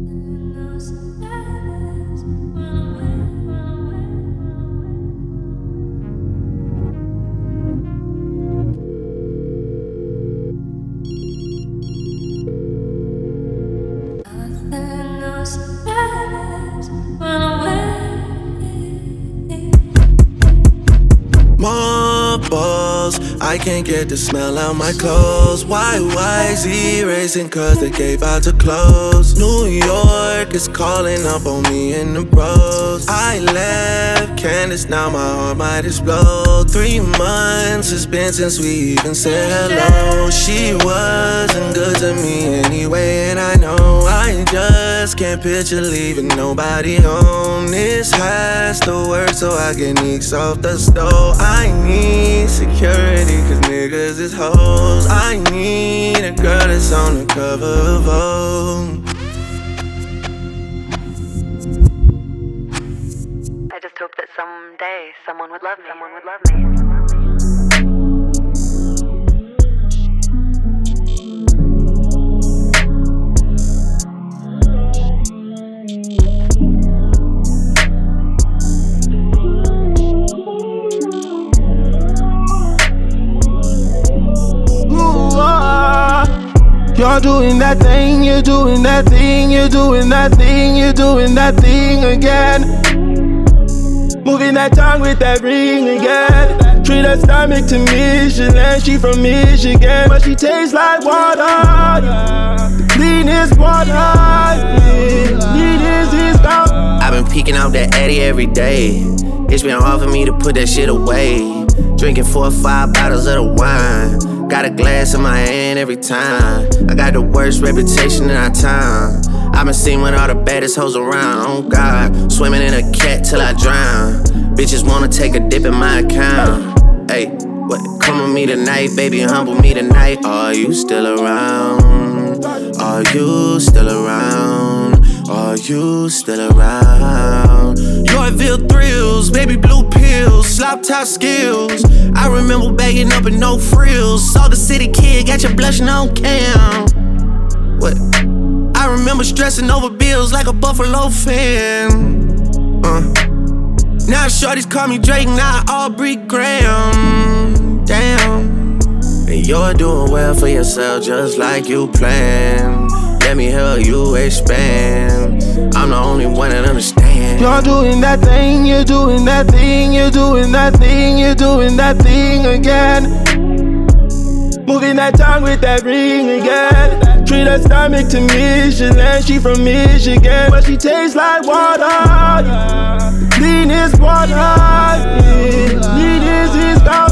Balls, I can't get the smell out my clothes. YYZ racing cause they gave out to close. New York is calling up on me and the bros. I left Candace, now my heart might explode. 3 months it's been since we even said hello. She wasn't good to me anyway, and I know I just can't picture leaving nobody home. This has to work so I get nicks off the stove. I need security cause niggas is hoes. I need a girl that's on the cover of Vogue. I just hope that someday someone would love me. You're doing that thing, you're doing that thing, you're doing that thing, you're doing that thing again. Moving that tongue with that ring again. Treat her stomach to Michelin, she from Michigan, but she tastes like water. The cleanest water. I've been peeking out that Addy every day. It's been hard for me to put that shit away. Drinking 4 or 5 bottles of the wine. Got a glass in my hand every time. I got the worst reputation in our town. I've been seen with all the baddest hoes around. Oh God, swimming in a cat till I drown. Bitches wanna take a dip in my account. Hey, what? Come with me tonight, baby, humble me tonight. Are you still around? Are you still around? Are you still around? Yorkville thrills, baby blue pills, slop top skills. I remember bagging up in no frills. Saw the city kid, got you blushing on cam. What? I remember stressing over bills like a Buffalo fan. Now shorties call me Drake, now Aubrey Graham. Damn. And you're doing well for yourself just like you planned. Let me help you expand. I'm the only one that understands. You're doing that thing, you're doing that thing, you're doing that thing, you're doing that thing again. Moving that tongue with that ring again. Treat her stomach to Michelin, she from Michigan, but she tastes like water. The cleanest water. Cleanest is